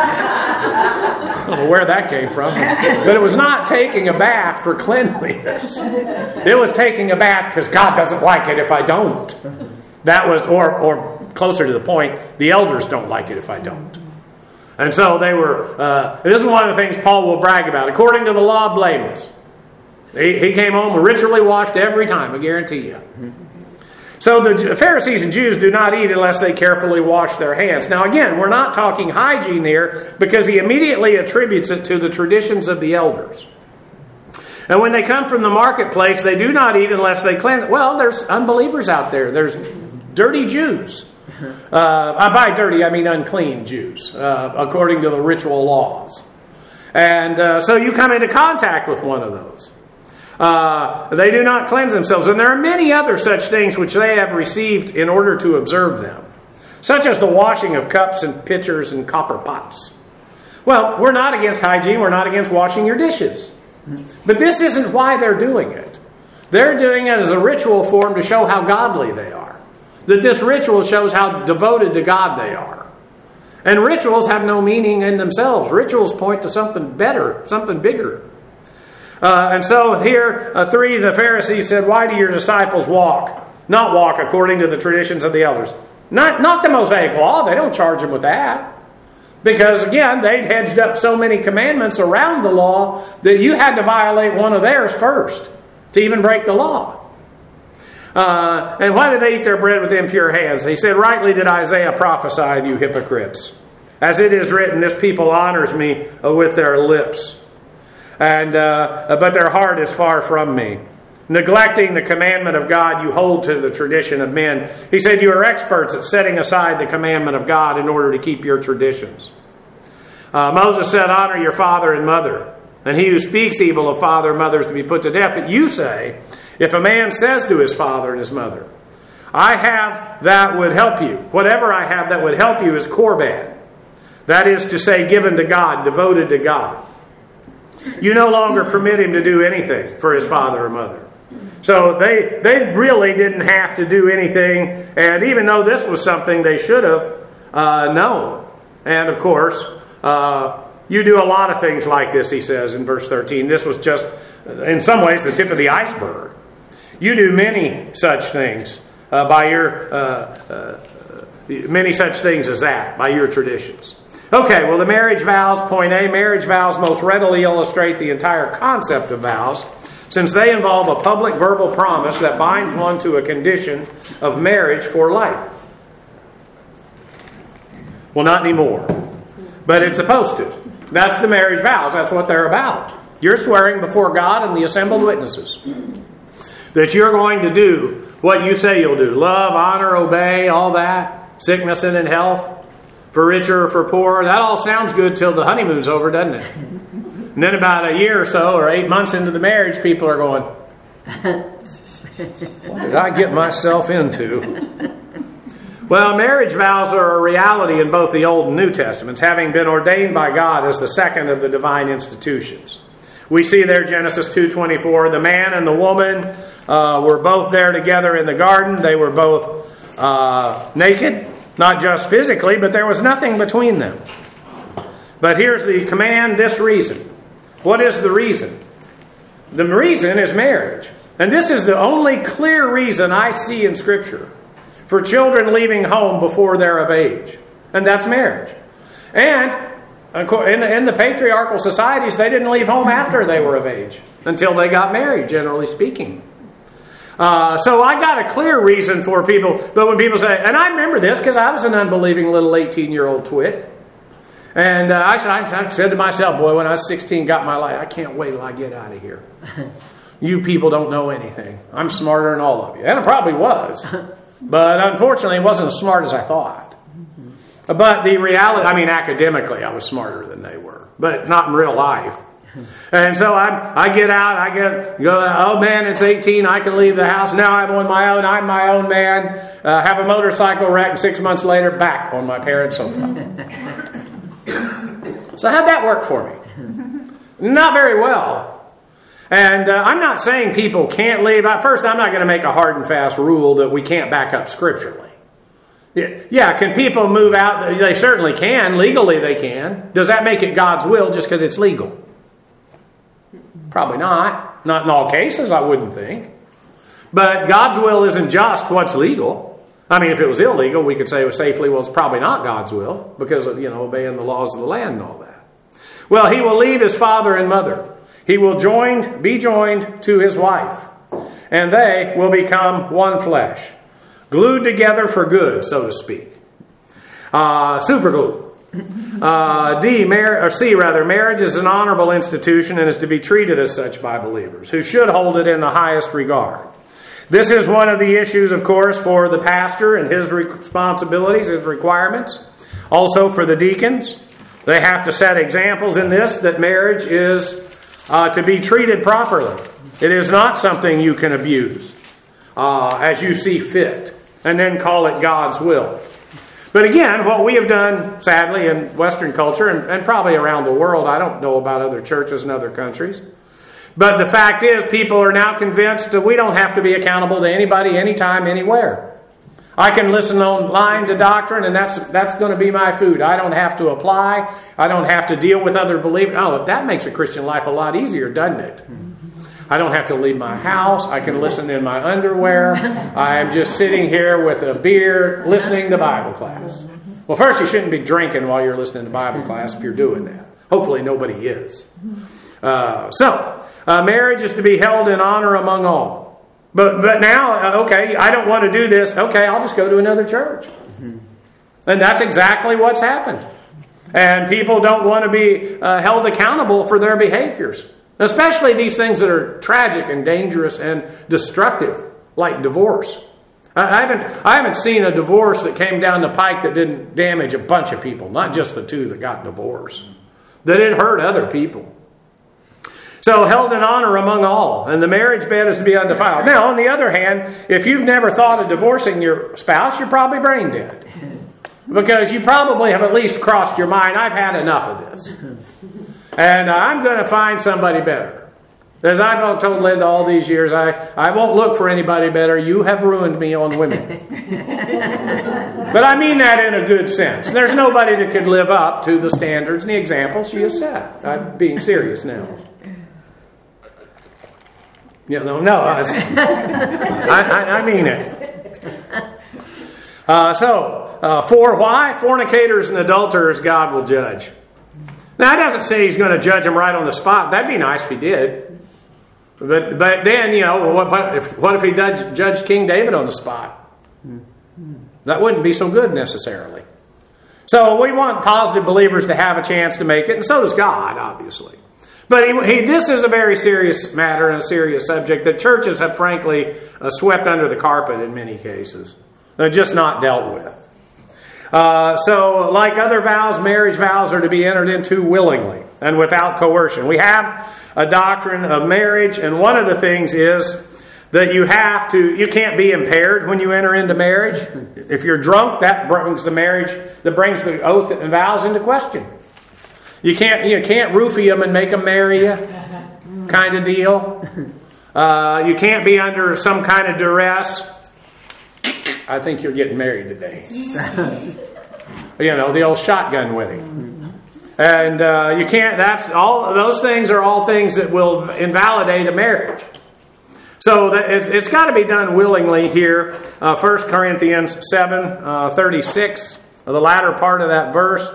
bath. I don't know where that came from. But it was not taking a bath for cleanliness. It was taking a bath because God doesn't like it if I don't. That was, or, or closer to the point, the elders don't like it if I don't. And so they were, uh, this is one of the things Paul will brag about. According to the law, blameless. He, he came home ritually washed every time, I guarantee you. So the Pharisees and Jews do not eat unless they carefully wash their hands. Now again, we're not talking hygiene here because he immediately attributes it to the traditions of the elders. And when they come from the marketplace, they do not eat unless they cleanse. Well, there's unbelievers out there. There's dirty Jews. Uh, by dirty, I mean unclean Jews, uh, according to the ritual laws. And uh, so you come into contact with one of those. Uh, they do not cleanse themselves. And there are many other such things which they have received in order to observe them, such as the washing of cups and pitchers and copper pots. Well, we're not against hygiene. We're not against washing your dishes. But this isn't why they're doing it. They're doing it as a ritual form to show how godly they are. That this ritual shows how devoted to God they are. And rituals have no meaning in themselves. Rituals point to something better, something bigger. Uh, and so here, uh, three, the Pharisees said, why do your disciples walk? Not walk according to the traditions of the elders. Not, not the Mosaic law. They don't charge them with that. Because again, they'd hedged up so many commandments around the law that you had to violate one of theirs first to even break the law. Uh, and why did they eat their bread with impure hands? He said, rightly did Isaiah prophesy of you hypocrites. As it is written, this people honors me with their lips. And uh, but their heart is far from me. Neglecting the commandment of God, you hold to the tradition of men. He said, you are experts at setting aside the commandment of God in order to keep your traditions. Uh, Moses said, honor your father and mother. And he who speaks evil of father and mother is to be put to death. But you say, if a man says to his father and his mother, I have that would help you. Whatever I have that would help you is korban. That is to say, given to God, devoted to God. You no longer permit him to do anything for his father or mother. So they they really didn't have to do anything. And even though this was something they should have uh, known. And of course, uh, you do a lot of things like this, he says in verse thirteen. This was just, in some ways, the tip of the iceberg. You do many such things uh, by your, uh, uh, many such things as that, by your traditions. Okay, well, the marriage vows, point A, marriage vows most readily illustrate the entire concept of vows, since they involve a public verbal promise that binds one to a condition of marriage for life. Well, not anymore, but it's supposed to. That's the marriage vows. That's what they're about. You're swearing before God and the assembled witnesses that you're going to do what you say you'll do. Love, honor, obey, all that, sickness and in health. For richer or for poorer. That all sounds good till the honeymoon's over, doesn't it? And then about a year or so, or eight months into the marriage, people are going, what did I get myself into? Well, marriage vows are a reality in both the Old and New Testaments, having been ordained by God as the second of the divine institutions. We see there Genesis two twenty-four, the man and the woman uh, were both there together in the garden. They were both uh, naked, not just physically, but there was nothing between them. But here's the command, this reason. What is the reason? The reason is marriage. And this is the only clear reason I see in Scripture for children leaving home before they're of age. And that's marriage. And in the, in the patriarchal societies, they didn't leave home after they were of age, until they got married, generally speaking. Uh, so I got a clear reason for people. But when people say, and I remember this because I was an unbelieving little eighteen-year-old twit. And uh, I, I, I said to myself, boy, when I was sixteen, got my life, I can't wait till I get out of here. You people don't know anything. I'm smarter than all of you. And it probably was. But unfortunately, it wasn't as smart as I thought. But the reality, I mean, academically, I was smarter than they were. But not in real life. And so I I get out, I get, go, oh man, it's eighteen, I can leave the house. Now I'm on my own, I'm my own man. Uh, have a motorcycle wreck, and six months later, back on my parents' sofa. So how'd that work for me? Not very well. And uh, I'm not saying people can't leave. First, I'm not going to make a hard and fast rule that we can't back up scripturally. Yeah, yeah, can people move out? They certainly can. Legally, they can. Does that make it God's will just because it's legal? Probably not. Not in all cases, I wouldn't think. But God's will isn't just what's legal. I mean, if it was illegal, we could say it was safely, well, it's probably not God's will because of, you know, obeying the laws of the land and all that. Well, he will leave his father and mother. He will joined, be joined to his wife, and they will become one flesh, glued together for good, so to speak. Uh, super glue. Uh, D, mar- or C, rather, marriage is an honorable institution and is to be treated as such by believers, who should hold it in the highest regard. This is one of the issues, of course, for the pastor and his responsibilities, his requirements. Also for the deacons. They have to set examples in this, that marriage is uh, to be treated properly. It is not something you can abuse uh, as you see fit and then call it God's will. But again, what we have done, sadly, in Western culture and, and probably around the world, I don't know about other churches in other countries, but the fact is people are now convinced that we don't have to be accountable to anybody, anytime, anywhere. I can listen online to doctrine and that's that's going to be my food. I don't have to apply. I don't have to deal with other believers. Oh, that makes a Christian life a lot easier, doesn't it? I don't have to leave my house. I can listen in my underwear. I am just sitting here with a beer listening to Bible class. Well, first, you shouldn't be drinking while you're listening to Bible class if you're doing that. Hopefully nobody is. Uh, so, uh, marriage is to be held in honor among all. But but now, okay, I don't want to do this. Okay, I'll just go to another church. And that's exactly what's happened. And people don't want to be uh, held accountable for their behaviors. Especially these things that are tragic and dangerous and destructive, like divorce. I haven't, I haven't seen a divorce that came down the pike that didn't damage a bunch of people, not just the two that got divorced. That it hurt other people. So held in honor among all, and the marriage bed is to be undefiled. Now, on the other hand, if you've never thought of divorcing your spouse, you're probably brain dead. Because you probably have at least crossed your mind, I've had enough of this. And I'm going to find somebody better. As I've told Linda all these years, I, I won't look for anybody better. You have ruined me on women. But I mean that in a good sense. There's nobody that could live up to the standards and the examples she has set. I'm being serious now. You know, no, I, I, I mean it. Uh, so, uh, for why? Fornicators and adulterers God will judge. Now, it doesn't say he's going to judge them right on the spot. That'd be nice if he did. But but then, you know, what, what if what if he judged, judged King David on the spot? That wouldn't be so good necessarily. So we want positive believers to have a chance to make it, and so does God, obviously. But he, he, this is a very serious matter and a serious subject that churches have, frankly, uh, swept under the carpet in many cases. They're just not dealt with. Uh, so, like other vows, marriage vows are to be entered into willingly and without coercion. We have a doctrine of marriage, and one of the things is that you have to, you can't be impaired when you enter into marriage. If you're drunk, that brings the marriage, that brings the oath and vows into question. You can't, you can't roofie them and make them marry you, kind of deal. Uh, you can't be under some kind of duress. I think you're getting married today. You know, the old shotgun wedding. And uh, you can't, that's all, those things are all things that will invalidate a marriage. So that it's, it's got to be done willingly here. Uh, First Corinthians seven, uh, thirty-six, the latter part of that verse.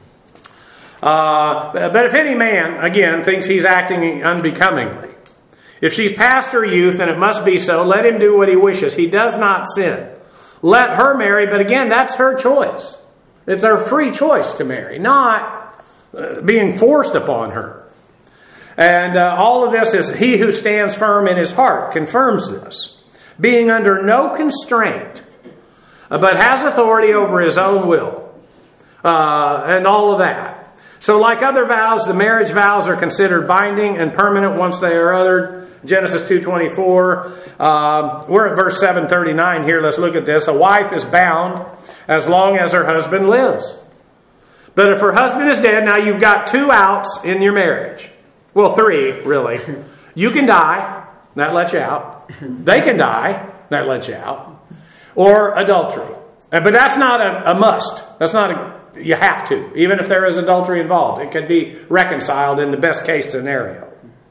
Uh, but if any man, again, thinks he's acting unbecomingly, if she's past her youth, and it must be so, let him do what he wishes. He does not sin. Let her marry, but again, that's her choice. It's her free choice to marry, not uh, being forced upon her. And uh, all of this is he who stands firm in his heart confirms this, being under no constraint, but has authority over his own will, uh, and all of that. So like other vows, the marriage vows are considered binding and permanent once they are uttered. Genesis two twenty-four. Uh, we're at verse seven thirty-nine here. Let's look at this. A wife is bound as long as her husband lives. But if her husband is dead, now you've got two outs in your marriage. Well, three, really. You can die. That lets you out. They can die. That lets you out. Or adultery. But that's not a, a must. That's not a... You have to. Even if there is adultery involved. It can be reconciled in the best case scenario.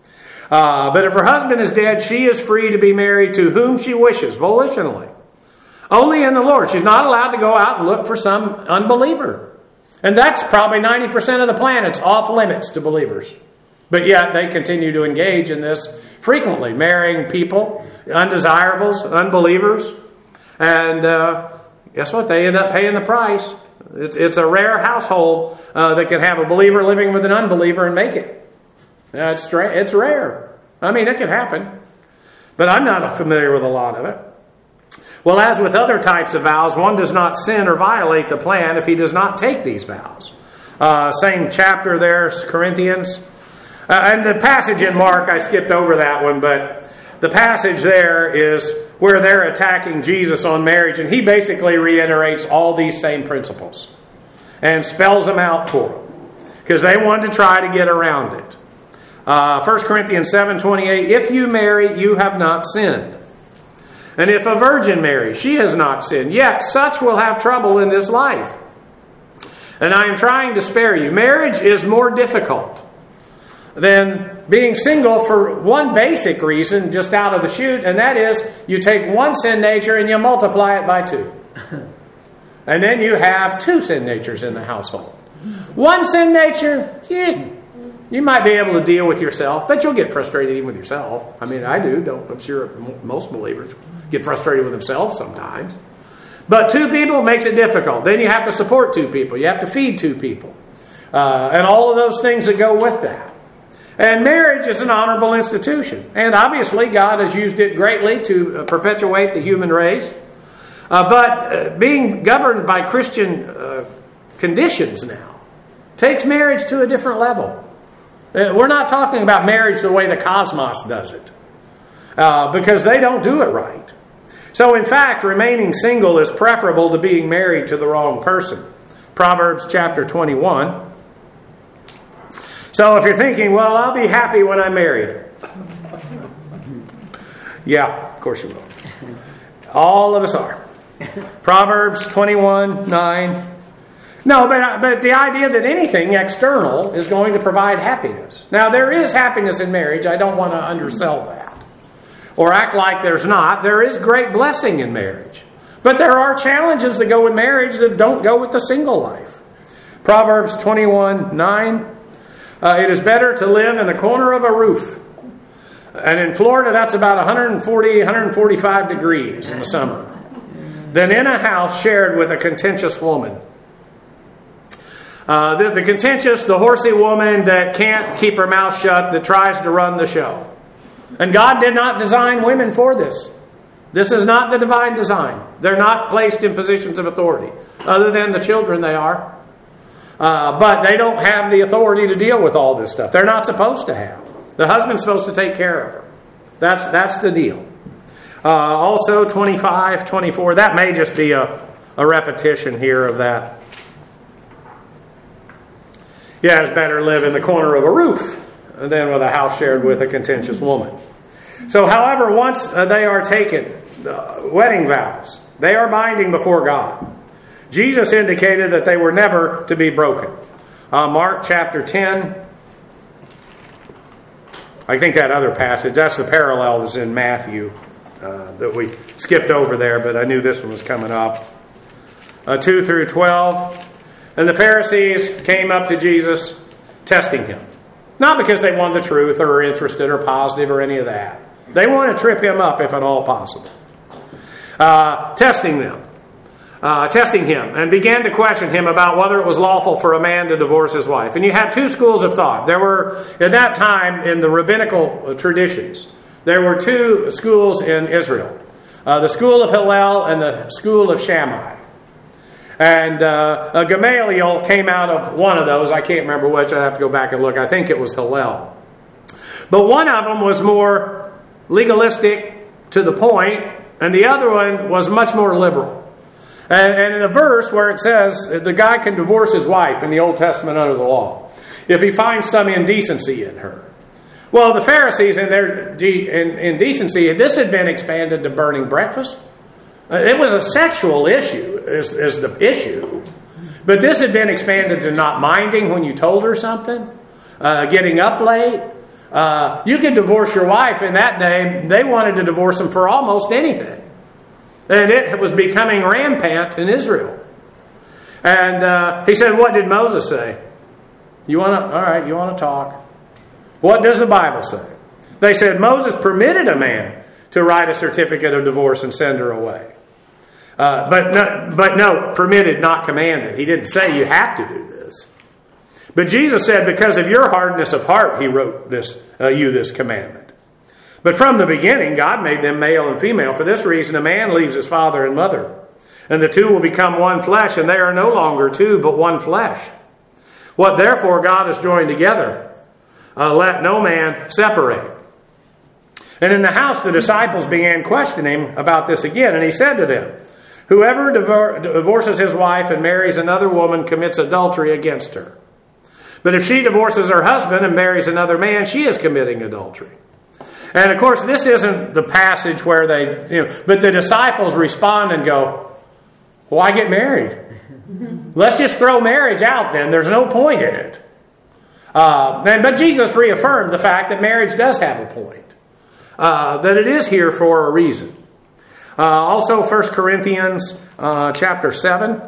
Uh, but if her husband is dead, she is free to be married to whom she wishes, volitionally. Only in the Lord. She's not allowed to go out and look for some unbeliever. And that's probably ninety percent of the planet's off limits to believers. But yet they continue to engage in this frequently, marrying people, undesirables, unbelievers. And uh, guess what? They end up paying the price. It's, it's a rare household uh, that can have a believer living with an unbeliever and make it. Uh, it's, it's rare. I mean, it can happen. But I'm not familiar with a lot of it. Well, as with other types of vows, one does not sin or violate the plan if he does not take these vows. Uh, same chapter there, Corinthians. Uh, and the passage in Mark, I skipped over that one, but the passage there is where they're attacking Jesus on marriage, and he basically reiterates all these same principles and spells them out for them because they wanted to try to get around it. Uh, First Corinthians seven twenty-eight, if you marry, you have not sinned. And if a virgin marries, she has not sinned. Yet such will have trouble in this life. And I am trying to spare you. Marriage is more difficult than being single for one basic reason, just out of the chute, and that is you take one sin nature and you multiply it by two. And then you have two sin natures in the household. One sin nature, eh, you might be able to deal with yourself, but you'll get frustrated even with yourself. I mean, I do. Don't, I'm sure most believers get frustrated with themselves sometimes. But two people makes it difficult. Then you have to support two people. You have to feed two people. Uh, and all of those things that go with that. And marriage is an honorable institution. And obviously God has used it greatly to perpetuate the human race. Uh, but uh, being governed by Christian uh, conditions now takes marriage to a different level. Uh, we're not talking about marriage the way the cosmos does it. Uh, because they don't do it right. So in fact, remaining single is preferable to being married to the wrong person. Proverbs chapter twenty-one. So if you're thinking, well, I'll be happy when I'm married. Yeah, of course you will. All of us are. Proverbs twenty-one nine. No, but, but the idea that anything external is going to provide happiness. Now, there is happiness in marriage. I don't want to undersell that. Or act like there's not. There is great blessing in marriage. But there are challenges that go with marriage that don't go with the single life. Proverbs twenty-one nine. Uh, it is better to live in the corner of a roof. And in Florida, that's about one forty, one forty-five degrees in the summer. Than in a house shared with a contentious woman. Uh, the, the contentious, the horsey woman that can't keep her mouth shut, that tries to run the show. And God did not design women for this. This is not the divine design. They're not placed in positions of authority. Other than the children they are. Uh, but they don't have the authority to deal with all this stuff. They're not supposed to have. The husband's supposed to take care of her. That's, that's the deal. Uh, also, twenty-five, twenty-four, that may just be a, a repetition here of that. Yeah, it's better live in the corner of a roof than with a house shared with a contentious woman. So, however, once uh, they are taken, uh, wedding vows, they are binding before God. Jesus indicated that they were never to be broken. Uh, Mark chapter ten, I think that other passage, that's the parallel that's in Matthew uh, that we skipped over there, but I knew this one was coming up. Uh, two through twelve. And the Pharisees came up to Jesus, testing him. Not because they wanted the truth or were interested or positive or any of that. They want to trip him up if at all possible. Uh, testing them. Uh, testing him, and began to question him about whether it was lawful for a man to divorce his wife. And you had two schools of thought. There were, at that time, in the rabbinical traditions, there were two schools in Israel. Uh, the school of Hillel and the school of Shammai. And uh, Gamaliel came out of one of those. I can't remember which. I'd have to go back and look. I think it was Hillel. But one of them was more legalistic, to the point, and the other one was much more liberal. And, and in a verse where it says the guy can divorce his wife in the Old Testament under the law if he finds some indecency in her. Well, the Pharisees in their de- in, indecency, this had been expanded to burning breakfast. It was a sexual issue, is, is the issue. But this had been expanded to not minding when you told her something, uh, getting up late. Uh, you could divorce your wife in that day. They wanted to divorce them for almost anything. And it was becoming rampant in Israel. And uh, he said, what did Moses say? You want to, all right, you want to talk. What does the Bible say? They said Moses permitted a man to write a certificate of divorce and send her away. Uh, but, no, but no, permitted, not commanded. He didn't say you have to do this. But Jesus said, because of your hardness of heart, he wrote this, uh, you this commandment. But from the beginning, God made them male and female. For this reason, a man leaves his father and mother, and the two will become one flesh, and they are no longer two, but one flesh. What therefore God has joined together, uh, let no man separate. And in the house, the disciples began questioning him about this again, and he said to them, whoever divor- divorces his wife and marries another woman commits adultery against her. But if she divorces her husband and marries another man, she is committing adultery. And of course, this isn't the passage where they, you know, but the disciples respond and go, why get married? Let's just throw marriage out then. There's no point in it. Uh, and, but Jesus reaffirmed the fact that marriage does have a point. Uh, that it is here for a reason. Uh, also, First Corinthians uh, chapter seven.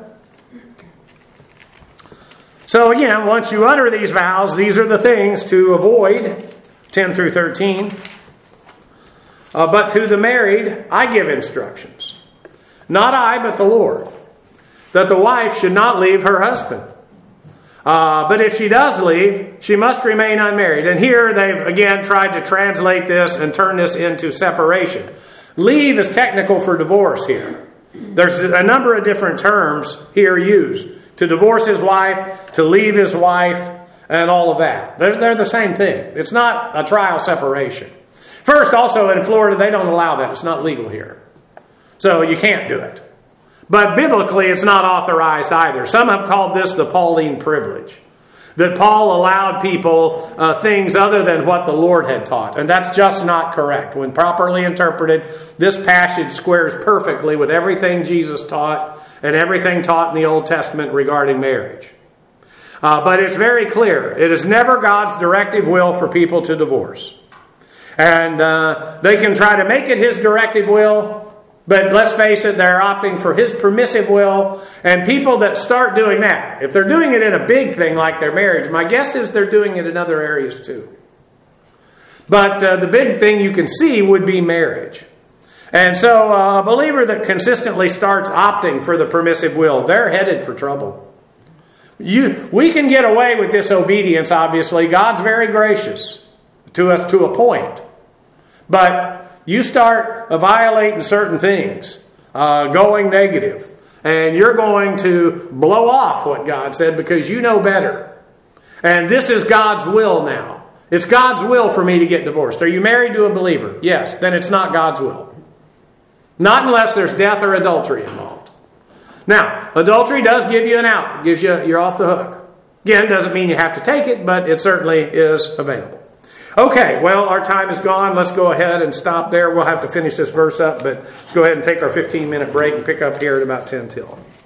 So again, once you utter these vows, these are the things to avoid, ten through thirteen. Uh, but to the married, I give instructions. Not I, but the Lord. That the wife should not leave her husband. Uh, but if she does leave, she must remain unmarried. And here they've again tried to translate this and turn this into separation. Leave is technical for divorce here. There's a number of different terms here used. To divorce his wife, to leave his wife, and all of that. They're, they're the same thing. It's not a trial separation. First, also in Florida, they don't allow that. It's not legal here. So you can't do it. But biblically, it's not authorized either. Some have called this the Pauline privilege. That Paul allowed people uh, things other than what the Lord had taught. And that's just not correct. When properly interpreted, this passage squares perfectly with everything Jesus taught and everything taught in the Old Testament regarding marriage. Uh, but it's very clear. It is never God's directive will for people to divorce. And uh, they can try to make it His directive will, but let's face it, they're opting for His permissive will. And people that start doing that, if they're doing it in a big thing like their marriage, my guess is they're doing it in other areas too. But uh, the big thing you can see would be marriage. And so uh, a believer that consistently starts opting for the permissive will, they're headed for trouble. You, we can get away with disobedience, obviously. God's very gracious to us to a point. But you start violating certain things, uh, going negative, and you're going to blow off what God said because you know better. And this is God's will now. It's God's will for me to get divorced. Are you married to a believer? Yes. Then it's not God's will. Not unless there's death or adultery involved. Now, adultery does give you an out. It gives you, you're off the hook. Again, doesn't mean you have to take it, but it certainly is available. Okay, well, our time is gone. Let's go ahead and stop there. We'll have to finish this verse up, but let's go ahead and take our fifteen minute break and pick up here at about ten till.